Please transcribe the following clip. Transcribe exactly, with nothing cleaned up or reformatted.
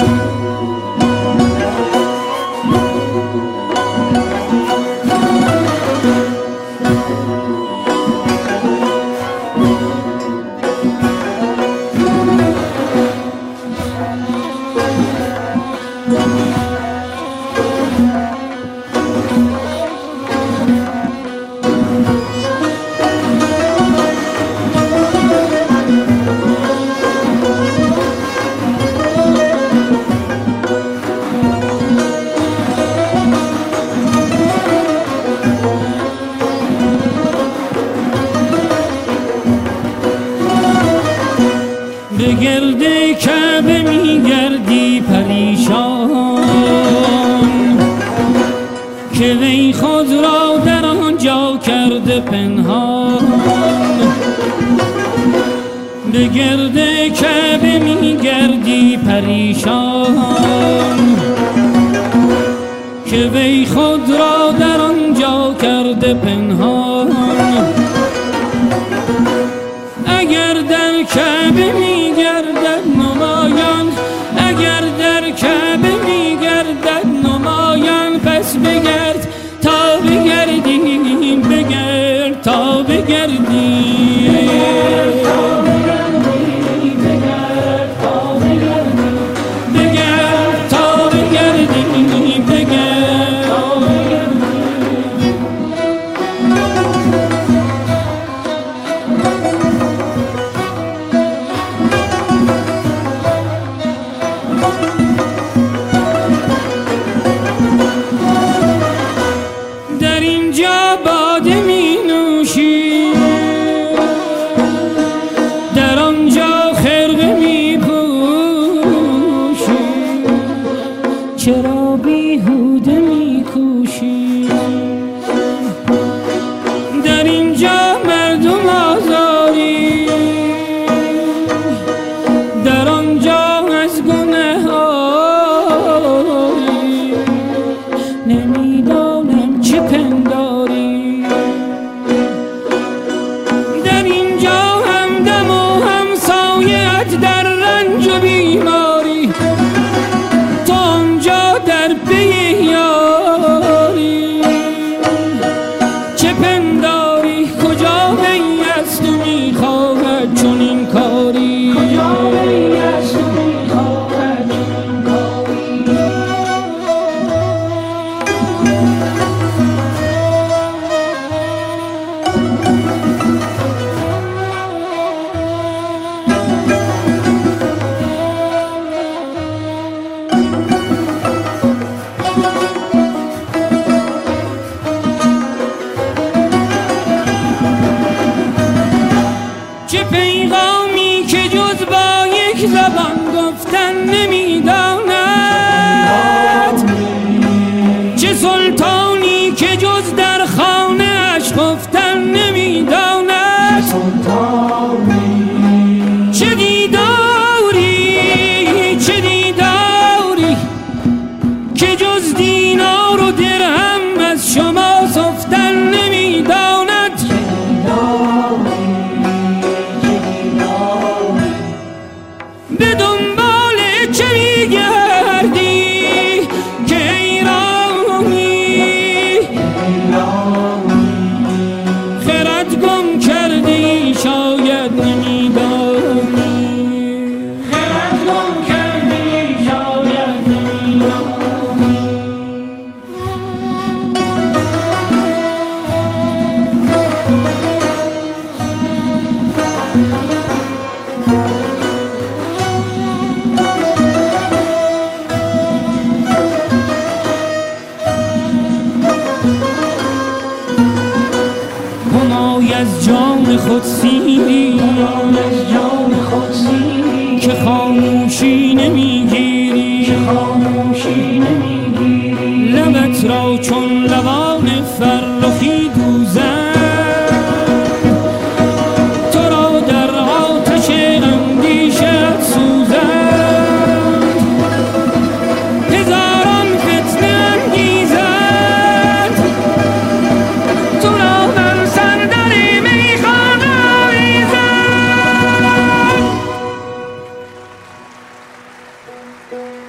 به گرد کعبه میگردی پریشان که وی خود را در آنجا کرده پنهان. به گرد کعبه میگردی پریشان که وی خود را در آنجا کرده پنهان. اگر در کعبه میگردد نمایان، اگر در کعبه میگردد نمایان، پس بگرد تا بگردیم، بگرد تا بگردیم، باده می نوشی، در آنجا خرقه می پوشی، چرا بیهوده می کوشی؟ در اینجا مردم آزاری، در آنجا از گناه آری، نمیدانم چه پنداری. در رنج و بیماری تو آنجا در پی یاری، چه پنداری کجا وی است و میخواهد چنین کاری، کجا وی است و میخواهد چنین کاری. چه پیغامی که جز با یک زبان گفتن نمیداند، چه سلطانی که جز در خانه اش خفتن نمیداند، چه دیداری چه دیداری که جز دینار و درهم از شما سفتن نمیداند. به دنبال چه میگردی که ایرانی، خرد گم کردی شاید نمیدانی، خرد گم کردی شاید نمیدانی. همای از جان خود سیری، از جان خود سیری که خاموشی نمیگیری، که خاموشی نمیگیری. لبت را چون لبان فرخی دوزن، تو را در آتش اندیشت سوزند، هزاران فتنه انگیزند، تو را بر سردر میخانه آویزند.